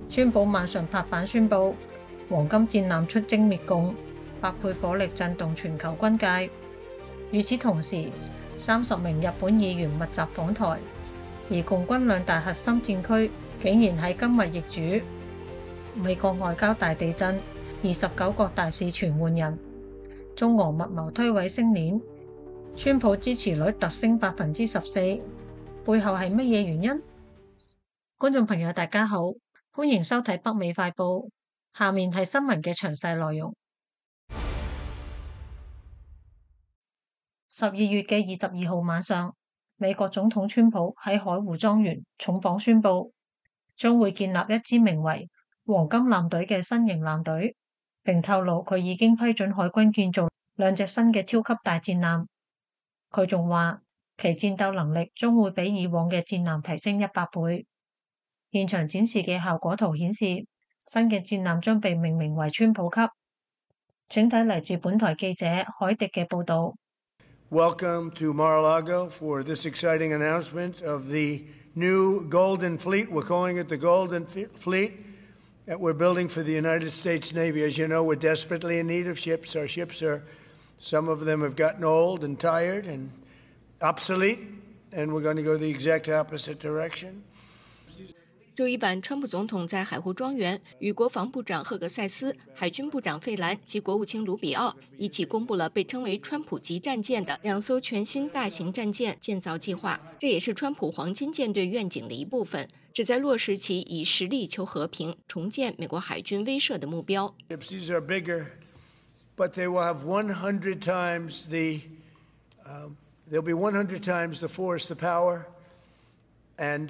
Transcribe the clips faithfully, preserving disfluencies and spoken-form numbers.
川普晚上拍板宣布，黃金戰艦出征滅共，百倍火力震動全球軍界。與此同時，三十名日本議員密集訪台，而共軍兩大核心戰區竟然喺今日易主。美國外交大地震，二十九國大使全換人，中俄密謀推諉星鏈，川普支持率突升百分之十四，背後係乜嘢原因？觀眾朋友大家好，歡迎收睇北美快報，下面係新聞嘅詳細內容。十二月嘅二十二號晚上，美國總統川普喺海湖莊園重磅宣布，將會建立一支名為黃金艦隊嘅新型艦隊，並透露佢已經批准海軍建造兩隻新嘅超級大戰艦。佢仲話其戰鬥能力將會比以往嘅戰艦提升一百倍。現場展示嘅效果圖顯示，新嘅戰艦將被命名為川普級。請睇嚟自本台記者海迪嘅報道。 Welcome to Mar-a-Lago for this exciting announcement of the new Golden Fleet. We're calling it the Golden Fleet that we're building for the United States Navy. As you know, we're desperately in need of ships. Our ships are, some of them have gotten old and tired and obsolete, and we're going to go the exact opposite direction. 周一晚，川普总统在海湖庄园与国防部长赫格塞斯、海军部长费兰及国务卿卢比奥一起公布了被称为川普级战舰的两艘全新大型战舰建造计划，这也是川普黄金舰队愿景的一部分，旨在落实其以实力求和平、重建美国海军威慑的目标。 These are bigger, but they will have one hundred times the, uh, they'll be one hundred times the force, the power, and.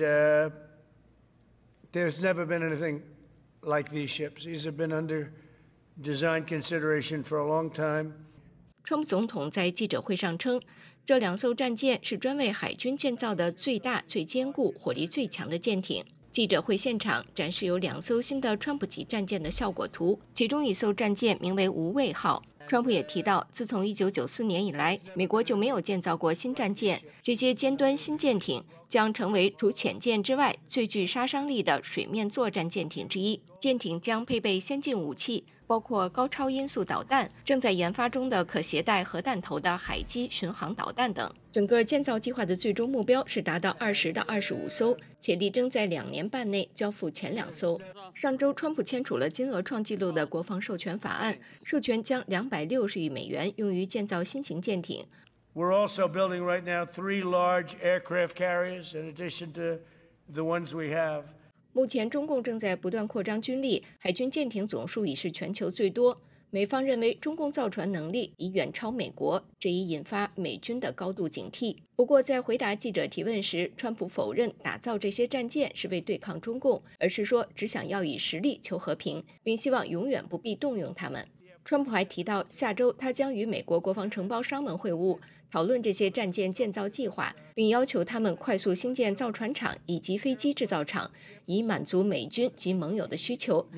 Uh,There's never been anything like these ships. These have been under design consideration for a long time. 川普总统在记者会上称，这两艘战舰是专为海军建造的最大、最坚固、火力最强的舰艇。记者会现场展示有两艘新的川普级战舰的效果图，其中一艘战舰名为无畏号。川普也提到，自从一九九四年以来，美国就没有建造过新战舰，这些尖端新舰艇将成为除潜舰之外最具杀伤力的水面作战舰艇之一。舰艇将配备先进武器，包括高超音速导弹、正在研发中的可携带核弹头的海基巡航导弹等。整个建造计划的最终目标是达到二十到二十五艘，且力争在两年半内交付前两艘。上周，川普签署了金额创纪录的国防授权法案，授权将两百六十亿美元用于建造新型舰艇。 We're also building right now three large aircraft carriers in addition to the ones we have. 目前，中共正在不断扩张军力，海军舰艇总数已是全球最多。美方认为中共造船能力已远超美国，这已引发美军的高度警惕。不过，在回答记者提问时，川普否认打造这些战舰是为对抗中共，而是说只想要以实力求和平，并希望永远不必动用他们。川普还提到，下周他将与美国国防承包商们会晤，讨论这些战舰建造计划，并要求他们快速兴建造船厂以及飞机制造厂，以满足美军及盟友的需求。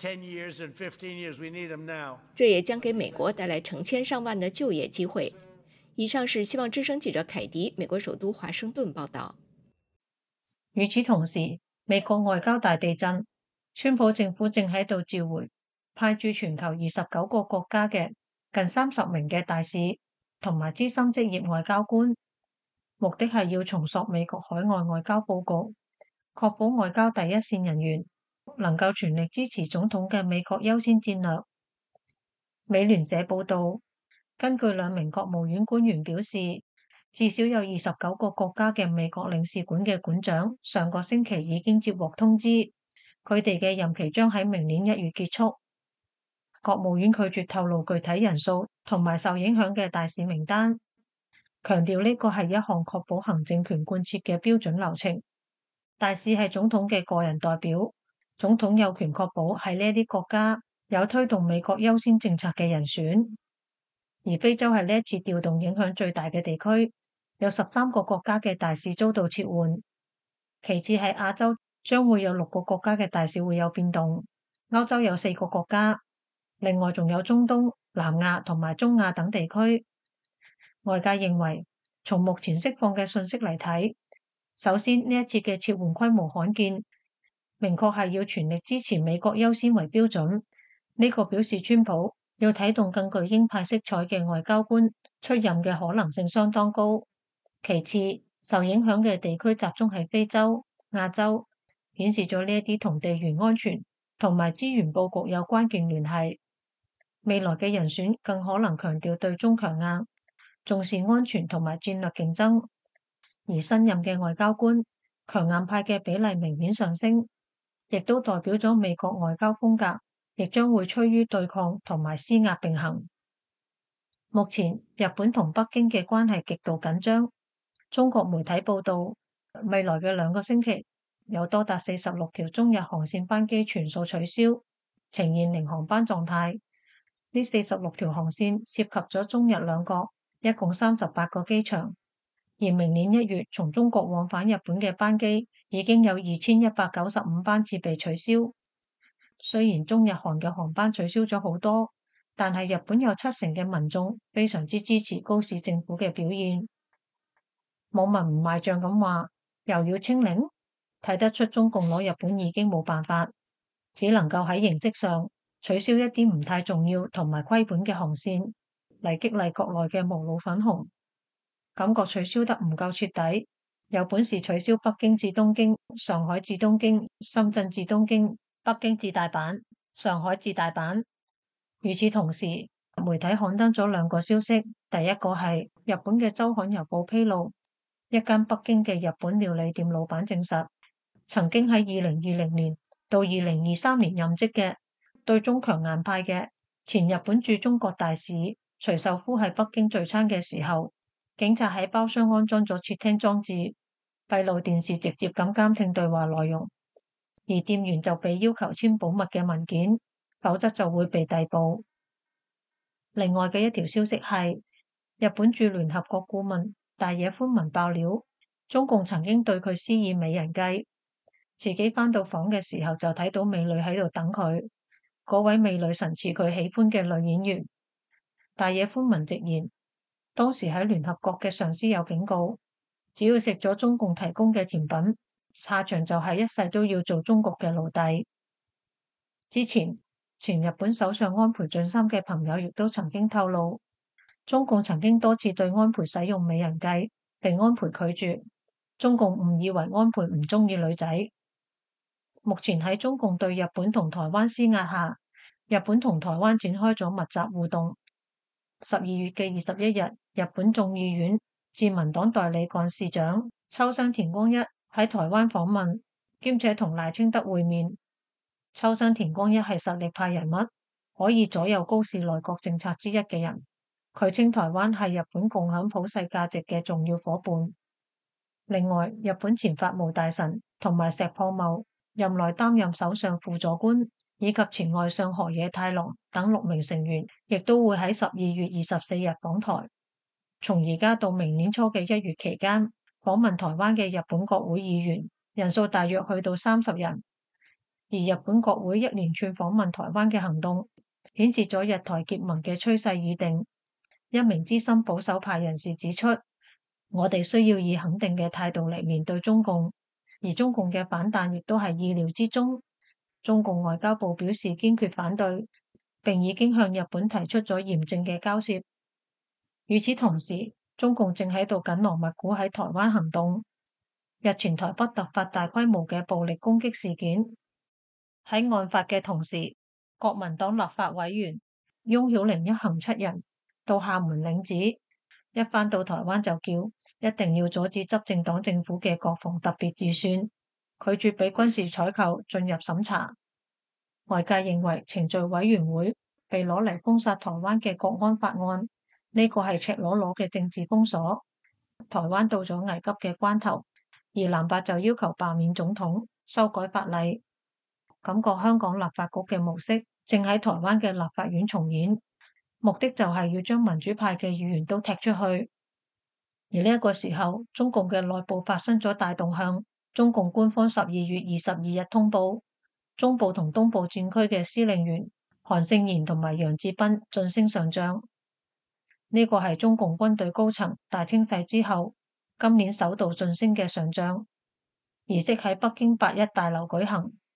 这也将给美国带来成千上万的就业机会。以上是希望之声记者凯迪，美国首都华盛顿報道。 與此同時，美國外交大地震，川普政府正喺度召回派駐全球二十九個國家嘅近三十名嘅大使同埋資深職業外交官，目的係要重塑美國海外外交佈局，確保外交第一線人員能夠全力支持總統嘅美國優先戰略。美聯社報導，根據兩名國務院官員表示，至少有二十九個國家嘅美國領事館嘅館長上個星期已經接獲通知，佢哋嘅任期將喺明年一月結束。國務院拒絕透露具體人數同埋受影響嘅大使名單，強調呢個係一項確保行政權貫徹嘅標準流程。大使係總統嘅個人代表，總統有權確保喺呢啲國家有推動美國優先政策嘅人選。而非洲係呢一次調動影響最大嘅地區，有十三個國家嘅大使遭到撤換。其次係亞洲，將會有六個國家嘅大使會有變動，歐洲有四個國家。另外仲有中東、南亞同埋中亞等地區。外界認為，從目前釋放嘅信息嚟睇，首先呢一次嘅撤換規模罕見， 明確係要全力支持美國優先為標準。呢個表示川普要啟動更具鷹派色彩嘅外交官出任嘅可能性相當高。其次，受影響嘅地區集中喺非洲、亞洲，顯示咗呢一啲同地緣安全同埋資源佈局有關鍵聯繫。未來嘅人選更可能強調對中強硬，重視安全同埋戰略競爭。而新任嘅外交官強硬派嘅比例明顯上升，亦都代表咗美國外交風格亦將會趨於對抗同埋施壓並行。目前日本同北京嘅關係極度緊張。中國媒體報道，未來嘅兩個星期有多達四十六條中日航線班機全數取消，呈現零航班狀態。呢四十六條航線涉及咗中日兩國，一共三十八個機場。而明年一月從中國往返日本嘅班機已經有二千一百九十五班次被取消。雖然中日韓嘅航班取消咗好多，但係日本有七成嘅民眾非常之支持高市政府嘅表現。網民唔賣賬咁話，又要清零，睇得出中共攞日本已經冇辦法，只能夠喺形式上取消一啲唔太重要同埋虧本嘅航線嚟激勵國內嘅無腦粉紅。感覺取消得唔夠徹底，有本事取消北京至東京、上海至東京、深圳至東京、北京至大阪、上海至大阪。與此同時，媒體刊登咗兩個消息，第一個係日本嘅週刊郵報披露，一間北京嘅日本料理店老闆證實，曾經喺二零二零年到二零二三年任職嘅對中強硬派嘅前日本駐中國大使徐秀夫喺北京聚餐嘅時候，警察喺包廂安裝咗竊聽裝置，閉路電視直接咁監聽對話內容，而店員就被要求簽保密嘅文件，否則就會被逮捕。另外嘅一條消息係，日本駐聯合國顧問大野寬文爆料，中共曾經對佢施以美人計，自己返到房嘅時候就睇到美女喺度等佢，嗰位美女神似佢喜歡嘅女演員。大野寬文直言，當時喺聯合國嘅上司有警告，只要食咗中共提供嘅甜品，下場就係一世都要做中國嘅奴隸。之前前日本首相安倍晉三嘅朋友亦都曾經透露，中共曾經多次對安倍使用美人計，被安倍拒絕。中共誤以為安倍唔中意女仔。目前喺中共對日本同台灣施壓下，日本同台灣展開咗密集互動。十二月嘅二十一日，日本眾議院自民黨代理幹事長秋生田光一喺台灣訪問，兼且同賴清德會面。秋生田光一係實力派人物，可以左右高市內閣政策之一嘅人。佢稱台灣係日本共享普世價值嘅重要夥伴。另外，日本前法務大臣同埋石破茂任內擔任首相輔助官，以及前外相河野太郎等六名成員，亦都會喺十二月二十四日訪台。從而家到明年初嘅一月期間，訪問台灣嘅日本國會議員人數大約去到三十人。而日本國會一連串訪問台灣嘅行動，顯示咗日台結盟嘅趨勢已定。一名資深保守派人士指出，我哋需要以肯定嘅態度嚟面對中共，而中共嘅反彈亦都係意料之中。中共外交部表示堅決反對，並已經向日本提出咗嚴正嘅交涉。與此同時，中共正喺度緊鑼密鼓喺台灣行動。日前台北突發大規模嘅暴力攻擊事件，喺案發嘅同時，國民黨立法委員翁曉玲一行七人到廈門領旨，一返到台灣就叫一定要阻止執政黨政府嘅國防特別預算，拒絕俾軍事採購進入審查。外界認為程序委員會被攞嚟封殺台灣嘅國安法案，呢個係赤裸裸嘅政治封鎖。台灣到咗危急嘅關頭，而藍白就要求罷免總統、修改法例，感覺香港立法局嘅模式正喺台灣嘅立法院重演，目的就係要將民主派嘅議員都踢出去。而呢一個時候，中共嘅內部發生咗大動向。中共官方十二月二十二日通報，中部同東部戰區嘅司令員韓勝賢同埋楊志斌晉升上將。呢個係中共軍隊高層大清洗之後，今年首度晉升嘅上將。儀式喺北京八一大樓舉行，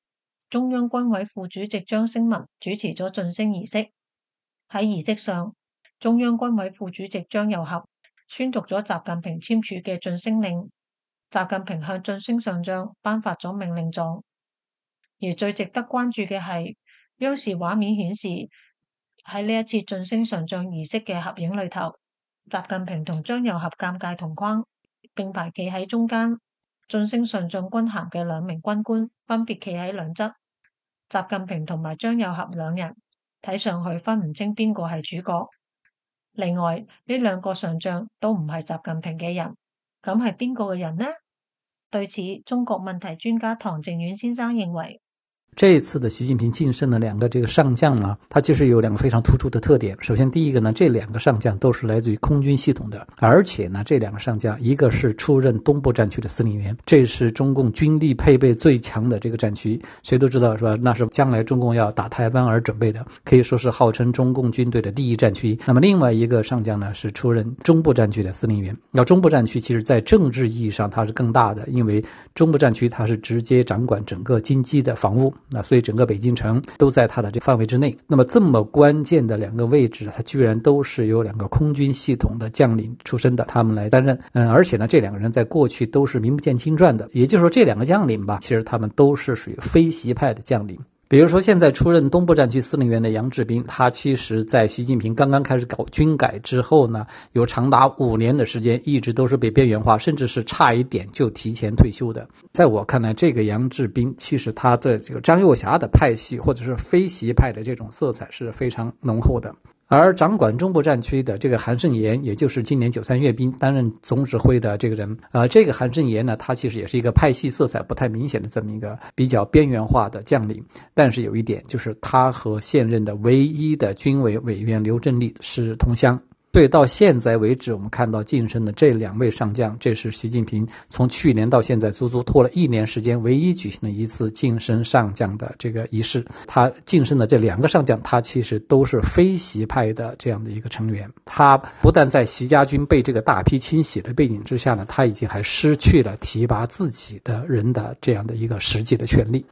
中央軍委副主席張升文主持咗晉升儀式。喺儀式上，中央軍委副主席張又俠宣讀咗習近平簽署嘅晉升令，習近平向晉升上將頒發咗命令狀。而最值得關注嘅係，央視畫面顯示喺呢一次晉升上將儀式嘅合影裏頭，習近平同張又俠尷尬同框，並排企喺中間。晉升上將軍銜嘅兩名軍官分別企喺兩側，習近平同埋張又俠兩人睇上去分唔清邊個係主角。另外呢兩個上將都唔係習近平嘅人，咁係邊個嘅人呢？對此，中國問題專家唐靖遠先生認為， 這一次的習近平晉升的兩個這個上將呢，它其實有兩個非常突出的特點。首先第一個呢，這兩個上將都是來自於空軍系統的，而且呢這兩個上將一個是出任東部戰區的司令員，這是中共軍力配備最強的這個戰區，誰都知道是吧？那是將來中共要打台灣而準備的，可以說是號稱中共軍隊的第一戰區。那麼另外一個上將呢，是出任中部戰區的司令員。那中部戰區其實在政治意義上它是更大的，因為中部戰區它是直接掌管整個京畿的防務，那所以整個北京城都在它的這範圍之內。那麼這麼關鍵的兩個位置，它居然都是由兩個空軍系統的將領出身的，他們來擔任。嗯，而且呢，這兩個人在過去都是名不見經傳的，也就是說，這兩個將領吧，其實他們都是屬於非習派的將領。比如說現在出任東部戰區司令員的楊志斌，他其實在習近平剛剛開始搞軍改之後呢，有長達五年的時間一直都是被邊緣化，甚至是差一點就提前退休的。在我看來，這個楊志斌其實他的這個張又俠的派系或者是非習派的這種色彩是非常濃厚的。而掌管中部戰區的這個韓勝言，也就是今年九三閱兵擔任總指揮的這個人，呃，這個韓勝言呢，他其實也是一個派系色彩不太明顯的這麼一個比較邊緣化的將領。但是有一點，就是他和現任的唯一的軍委委員劉振立是同鄉。所以到現在為止，我們看到晉升的這兩位上將，這是習近平從去年到現在足足拖了一年時間唯一舉行的一次晉升上將的這個儀式。他晉升的這兩個上將，他其實都是非習派的這樣的一個成員。他不但在習家軍被這個大批清洗的背景之下呢，他已經還失去了提拔自己的人的這樣的一個實際的權利。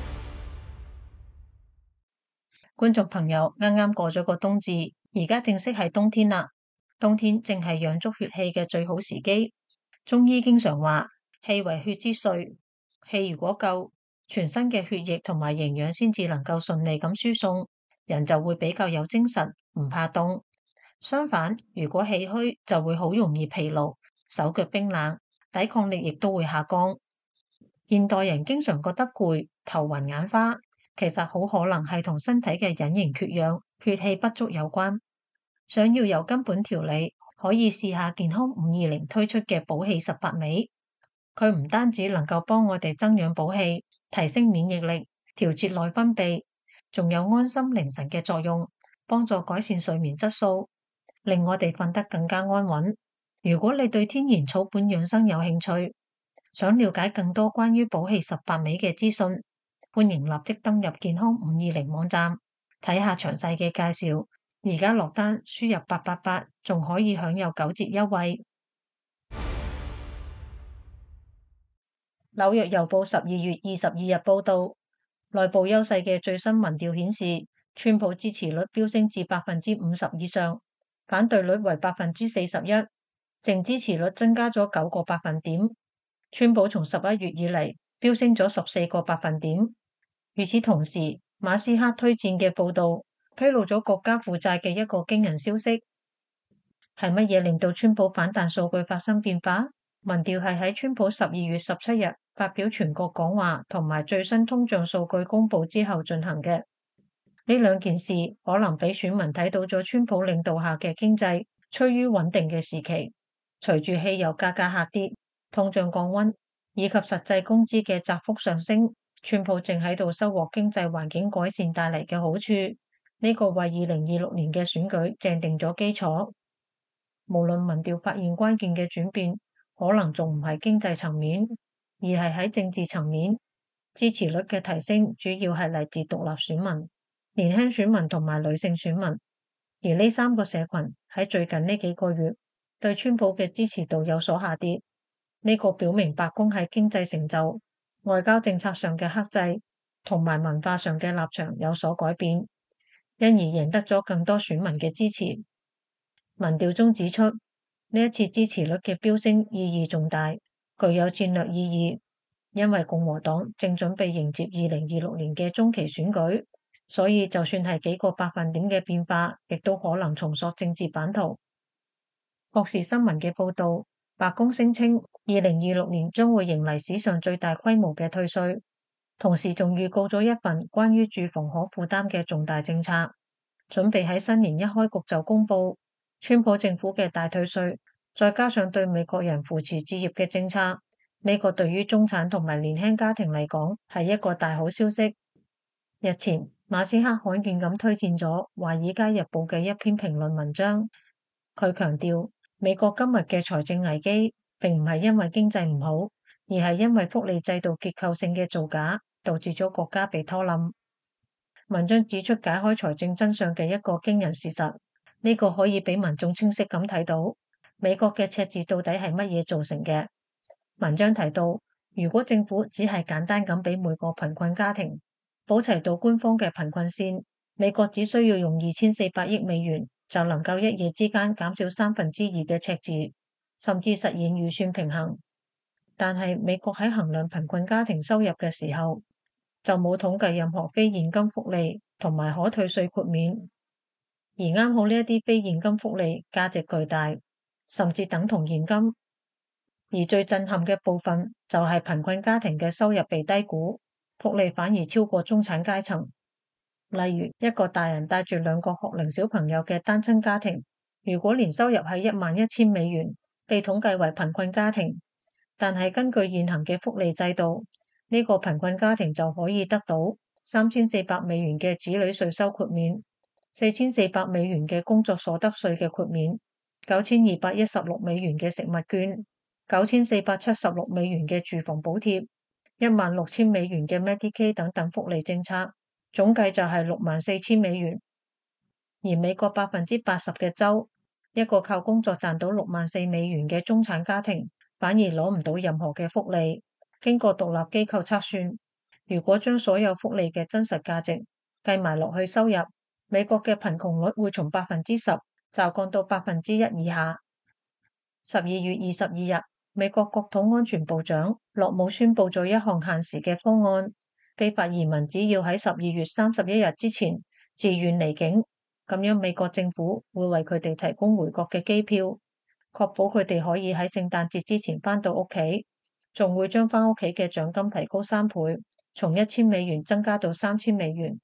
觀眾朋友，啱啱過咗個冬至，而家正式係冬天啦。冬天正係養足血氣嘅最好時機。中醫經常話，氣為血之髓，氣如果夠，全身嘅血液同埋營養先至能夠順利咁輸送，人就會比較有精神，唔怕凍。相反，如果氣虛，就會好容易疲勞，手腳冰冷，抵抗力亦都會下降。現代人經常覺得攰、頭暈眼花，其實好可能係同身體嘅隱形缺氧、血氣不足有關。想要有根本調理，可以試下健康五二零推出嘅補氣十八味。佢唔單止能夠幫我哋增養補氣、提升免疫力、調節內分泌，仲有安心寧神嘅作用，幫助改善睡眠質素，令我哋瞓得更加安穩。如果你對天然草本養生有興趣，想了解更多關於補氣十八味嘅資訊，歡迎立即登入健康五二零網站睇下詳細嘅介紹。而家落單輸入八八八，仲可以享有九折優惠。紐約郵報十二月二十二日報道，內部優勢嘅最新民調顯示，川普支持率飆升至百分之五十以上，反對率為百分之四十一，淨支持率增加咗九個百分點。川普從十一月以嚟飆升咗十四個百分點。與此同時，馬斯克推薦嘅報道披露咗國家負債嘅一個驚人消息。係乜嘢令到川普反彈數據發生變化？民調係喺川普十二月十七日發表全國講話同埋最新通脹數據公布之後進行嘅。呢兩件事可能俾選民睇到咗川普領導下嘅經濟趨於穩定嘅時期。隨住汽油價格下跌、通脹降溫以及實際工資嘅窄幅上升，川普正喺度收穫經濟環境改善帶嚟嘅好處。呢個為二零二六年嘅選舉奠定咗基礎。無論民調發現關鍵嘅轉變，可能仲唔係經濟層面，而係喺政治層面。支持率嘅提升主要係嚟自獨立選民、年輕選民同埋女性選民。而呢三個社群喺最近呢幾個月對川普嘅支持度有所下跌。呢個表明白宮喺經濟成就、外交政策上嘅克制， 同埋文化上嘅立場有所改變，因而贏得咗更多選民嘅支持。民調中指出，呢一次支持率嘅飆升意義重大，具有戰略意義，因為共和黨正準備迎接二零二六年嘅中期選舉，所以就算係幾個百分點嘅變化，亦都可能重塑政治版圖。霍士新聞嘅報導，白宮聲稱二零二六年將會迎嚟史上最大規模嘅退稅，同時仲預告咗一份關於住房可負擔嘅重大政策，準備喺新年一開局就公佈。川普政府嘅大退稅，再加上對美國人扶持置業嘅政策，呢個對於中產同埋年輕家庭嚟講係一個大好消息。日前，馬斯克罕見咁推薦咗《華爾街日報》嘅一篇評論文章，佢強調美國今日嘅財政危機並唔係因為經濟唔好，而係因為福利制度結構性嘅造假，導致咗國家被拖冧。文章指出解開財政真相嘅一個驚人事實，呢個可以俾民眾清晰咁睇到美國嘅赤字到底係乜嘢造成嘅。文章提到，如果政府只係簡單咁俾每個貧困家庭補齊到官方嘅貧困線，美國只需要用二千四百億美元就能夠一夜之間減少三分之二嘅赤字，甚至實現預算平衡。但係美國喺衡量貧困家庭收入嘅時候，就冇統計任何非現金福利同埋可退稅豁免，而啱好呢一啲非現金福利價值巨大，甚至等同現金。而最震撼嘅部分就係貧困家庭嘅收入被低估，福利反而超過中產階層。例如一個大人帶住兩個學齡小朋友嘅單親家庭，如果年收入係一萬一千美元，被統計為貧困家庭，但係根據現行嘅福利制度，呢個貧困家庭就可以得到三千四百美元嘅子女稅收豁免，四千四百美元嘅工作所得稅嘅豁免，九千二百一十六美元嘅食物券，九千四百七十六美元嘅住房補貼，一萬六千美元嘅 Medicaid 等等福利政策，總計就係六萬四千美元。而美國百分之八十嘅州，一個靠工作賺到六萬四美元嘅中產家庭，反而攞唔到任何嘅福利。經過獨立機構測算，如果將所有福利嘅真實價值計埋落去收入，美國嘅貧窮率會從百分之十驟降到百分之一以下。十二月二十二日，美國國土安全部長洛姆宣布咗一項限時嘅方案，非法移民只要喺十二月三十一日之前自願離境，咁樣美國政府會為佢哋提供回國嘅機票，確保佢哋可以喺聖誕節之前返到屋企，仲會將返屋企嘅獎金提高三倍，從一千美元增加到三千美元。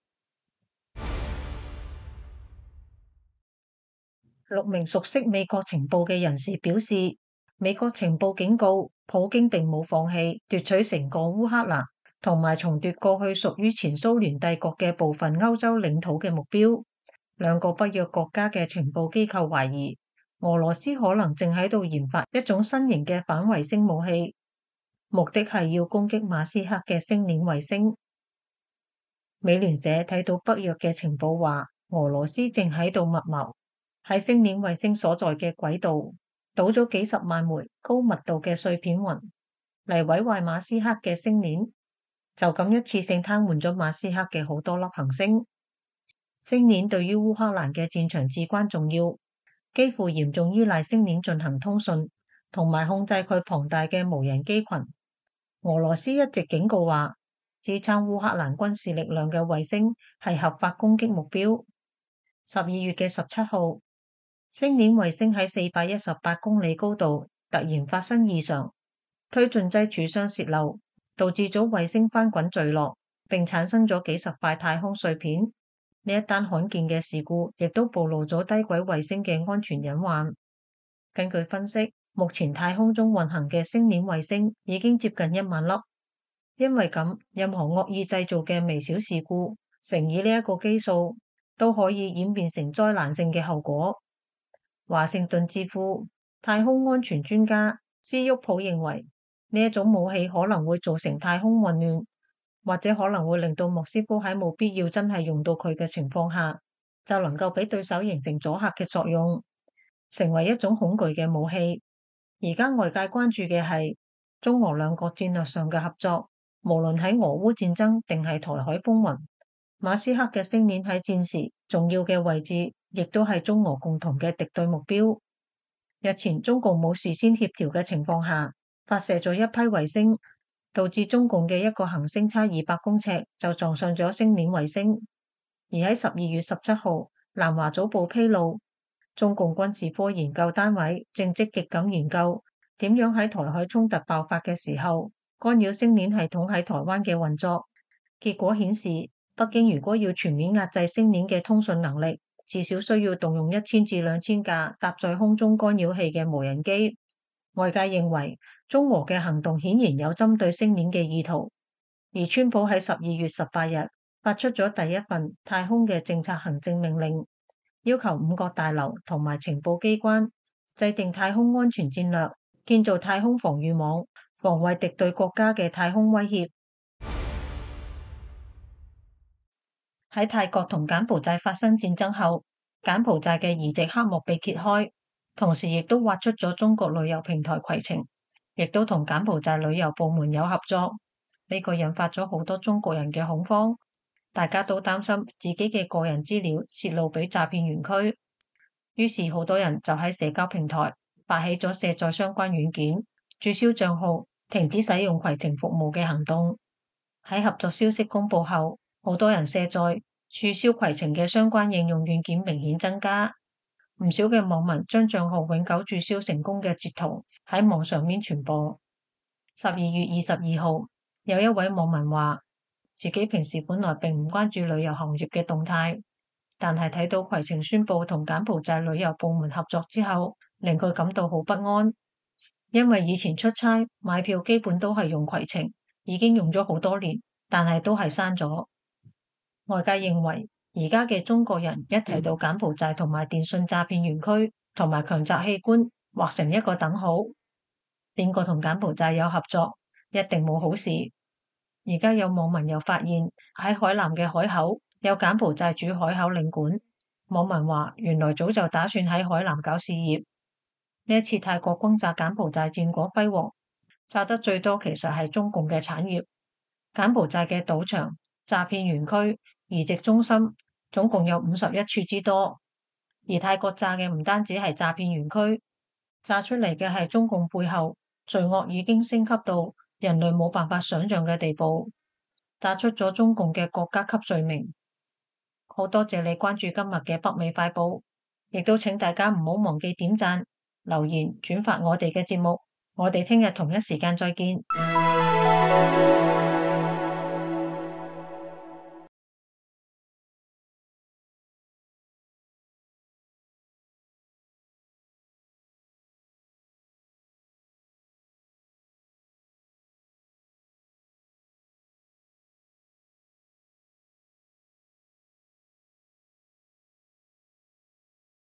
六名熟悉美國情報嘅人士表示，美國情報警告普京並冇放棄奪取成個烏克蘭同埋重奪過去屬於前蘇聯帝國嘅部分歐洲領土嘅目標。兩個北約國家嘅情報機構懷疑俄羅斯可能正喺度研發一種新型嘅反衛星武器，目的係要攻擊馬斯克嘅星鏈衛星。美聯社睇到北約嘅情報話，俄羅斯正喺度密謀喺星鏈衛星所在嘅軌道倒咗幾十萬枚高密度嘅碎片雲嚟毀壞馬斯克嘅星鏈，就咁一次性癱瘓咗馬斯克嘅好多粒行星。星鏈對於烏克蘭嘅戰場至關重要，幾乎嚴重依賴星鏈進行通訊同埋控制佢龐大嘅無人機群。俄羅斯一直警告話，支撐烏克蘭軍事力量嘅衛星係合法攻擊目標。十二月嘅十七號，星鏈衛星喺四百一十八公里高度突然發生異常，推進劑處傷洩漏，導致咗衛星翻滾墜落，並產生咗幾十塊太空碎片。呢一單罕見嘅事故亦都暴露咗低軌衛星嘅安全隱患。根據分析，目前太空中運行嘅星鏈衛星已經接近一萬粒。因為咁，任何惡意製造嘅微小事故乘以呢一個基數，都可以演變成災難性嘅後果。華盛頓智庫太空安全專家斯沃普認為，呢一種武器可能會造成太空混亂，或者可能會令到莫斯科喺冇必要真係用到佢嘅情況下，就能夠俾對手形成阻嚇嘅作用，成為一種恐懼嘅武器。而家外界關注嘅係中俄兩國戰略上嘅合作， 無論喺俄烏戰爭定係台海風雲，馬斯克嘅星鏈喺戰時重要嘅位置，亦都係中俄共同嘅敵對目標。日前中共冇事先協調嘅情況下，發射咗一批衛星，導致中共嘅一個行星差二百公尺就撞上咗星鏈衛星。而喺十二月十七號，南華早報披露，中共軍事科研究單位正積極咁研究點樣喺台海衝突爆發嘅時候干擾星鏈系統喺台灣嘅運作。結果顯示，北京如果要全面壓制星鏈嘅通訊能力，至少需要動用一千至兩千架搭載空中干擾器嘅無人機。外界認為中俄嘅行動顯然有針對星鏈嘅意圖。而川普喺十二月十八日發出咗第一份太空嘅政策行政命令，要求五角大樓同埋情報機關制定太空安全戰略，建造太空防禦網，防衛敵對國家嘅太空威脅。喺泰國同柬埔寨發生戰爭後，柬埔寨嘅移植黑幕被揭開，同時亦都挖出咗中國旅遊平台攜程，亦都同柬埔寨旅遊部門有合作。呢個引發咗好多中國人嘅恐慌，大家都擔心自己嘅個人資料洩露俾詐騙園區，於是好多人就喺社交平台發起咗卸載相關軟件、註銷賬號、停止使用攜程服務嘅行動。喺合作消息公佈後，好多人卸載、註銷攜程嘅相關應用軟件明顯增加，唔少嘅網民將賬號永久註銷成功嘅截圖喺網上面傳播。十二月二十二號，有一位網民話，自己平時本來並唔關注旅遊行業嘅動態，但係睇到攜程宣布同柬埔寨旅遊部門合作之後，令佢感到好不安，因為以前出差買票基本都係用攜程，已經用咗好多年，但係都係刪咗。外界認為而家嘅中國人一提到柬埔寨同埋電信詐騙園區同埋強摘器官畫成一個等號，邊個同柬埔寨有合作一定冇好事。而家有網民又發現喺海南嘅海口有柬埔寨駐海口領館，網民話原來早就打算喺海南搞事業。呢一次泰國轟炸柬埔寨戰果輝煌，炸得最多其實係中共嘅產業。柬埔寨嘅賭場、詐騙園區、移植中心總共有五十一處之多，而泰國炸嘅唔單止係詐騙園區，炸出嚟嘅係中共背後罪惡已經升級到人類冇辦法想象嘅地步，炸出咗中共嘅國家級罪名。好多謝你關注今日嘅北美快報，亦都請大家唔好忘記點讚、留言、轉發我哋嘅節目。我哋聽日同一時間再見。